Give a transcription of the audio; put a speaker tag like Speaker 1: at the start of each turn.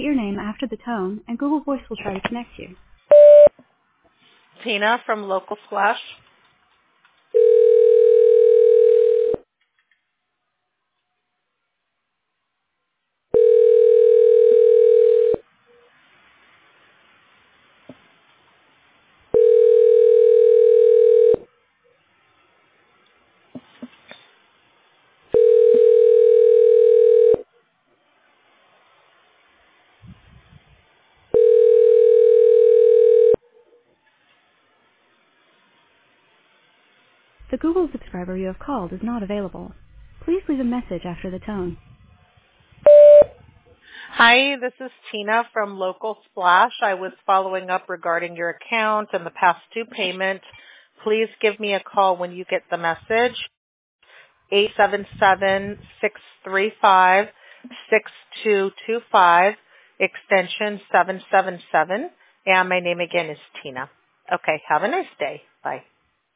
Speaker 1: your name after the tone, and Google Voice will try to connect you.
Speaker 2: Tina from Local Splash.
Speaker 1: The Google subscriber you have called is not available. Please leave a message after the tone.
Speaker 2: Hi, this is Tina from Local Splash. I was following up regarding your account and the past due payment. Please give me a call when you get the message. 877-635-6225, extension 777. And my name again is Tina. Okay, have a nice day. Bye.